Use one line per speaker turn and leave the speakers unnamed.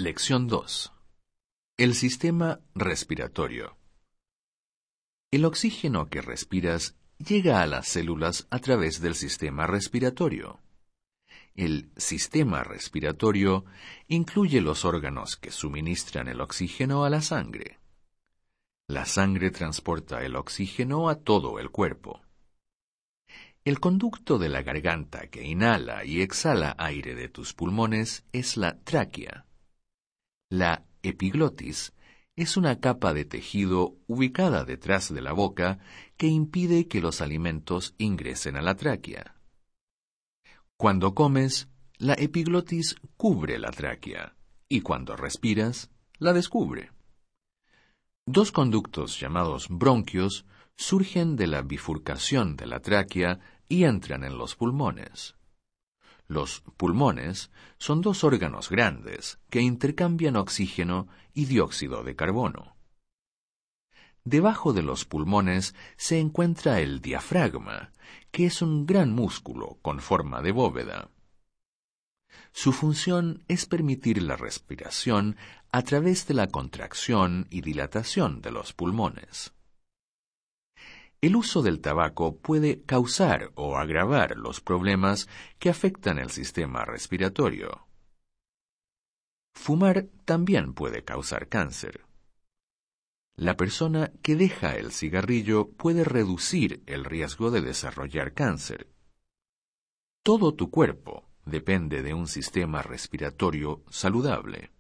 Lección 2. El sistema respiratorio. El oxígeno que respiras llega a las células a través del sistema respiratorio. El sistema respiratorio incluye los órganos que suministran el oxígeno a la sangre. La sangre transporta el oxígeno a todo el cuerpo. El conducto de la garganta que inhala y exhala aire de tus pulmones es la tráquea. La epiglotis es una capa de tejido ubicada detrás de la boca que impide que los alimentos ingresen a la tráquea. Cuando comes, la epiglotis cubre la tráquea y cuando respiras, la descubre. Dos conductos llamados bronquios surgen de la bifurcación de la tráquea y entran en los pulmones. Los pulmones son dos órganos grandes que intercambian oxígeno y dióxido de carbono. Debajo de los pulmones se encuentra el diafragma, que es un gran músculo con forma de bóveda. Su función es permitir la respiración a través de la contracción y dilatación de los pulmones. El uso del tabaco puede causar o agravar los problemas que afectan el sistema respiratorio. Fumar también puede causar cáncer. La persona que deja el cigarrillo puede reducir el riesgo de desarrollar cáncer. Todo tu cuerpo depende de un sistema respiratorio saludable.